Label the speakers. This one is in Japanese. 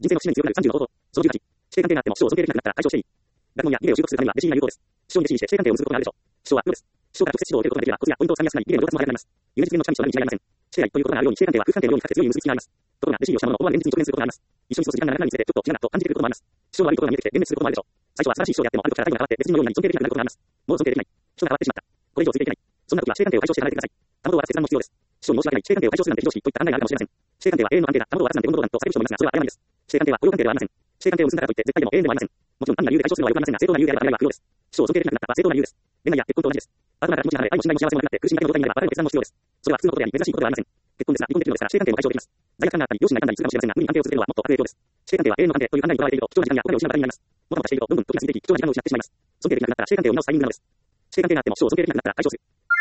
Speaker 1: 人生の節目に強くなる30の方法。その18、師弟関係があっても師匠を尊敬できなくなったら解消していい。学問や理念を習得するためには弟子には有効です。師匠に弟子にして師弟関係を結ぶことがあるでしょう。師匠は無です。師匠から直接指導を受けることができればコツやポイントをつかみやすくなり、理念の上達も早くなります。夢実現の近道となるに違いありません。師弟ということがあるように師弟関係は夫婦関係のようにかつて強い結びつきがあります。ところが弟子入りをした者の思わぬ現実に直面することがあります。一緒に過ごす時間が長くなるにつれてちょっと嫌だと感じてくることもあります。師匠の悪いところが見えてきて幻滅することもあるでしょう。最初は素晴らしい師匠であってもある時から態度が変わって別人のように尊敬できなくなることがあります。もう尊敬できない。人が変わってしまった。これ以上ついていけない。そんな時は師弟関係を解消して離れてください。卵を渡す決断も必要です。師匠に申し訳ない。師弟関係を解消するなんて非常識といった考えがあるかもしれません。師弟関係は永遠の関係だ。卵を渡すなんて本当だとされる人もいますが、それは誤りです。師弟関係は雇用関係ではありません。師弟関係を結んだからといって絶対でも永遠ではありません。もちろん単なる理由で解消するのはよくありませんが、正当な理由であれば離れは不要です。師匠を尊敬できなくなったは正当な理由です。恋愛や結婚と同じです。パートナーから気持ちが離れ、愛も信頼も幸せもなくなって苦しみだけの状態になれば、別れの決断も必要です。それは普通のことであり、珍しいことではありません。結婚ですが、離婚できるのですから、師弟関係も解消できます。罪悪感があったり、両親が痛んだりするかもしれませんが、無理に関係を続けるのはもっと悪影響です。師弟関係は永遠の関係という考えにとらわれていると、貴重な時間やお金を失う方になります。もたもたしていると、どんどん時が過ぎていき、貴重な時間を失ってしまいます。尊敬できなくなったら師弟関係を見直すタイミングなのです。師弟関係があっても師匠を尊敬できなくなったら解消する。